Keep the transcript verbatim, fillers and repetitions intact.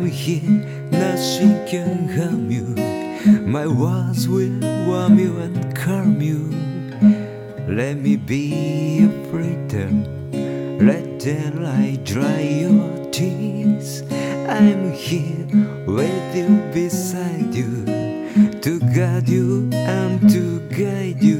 I'm here, nothing can harm you. My words will warm you and calm you. Let me be your freedom. Let the light dry your tears. I'm here with you, beside you, to guide you and to guide you.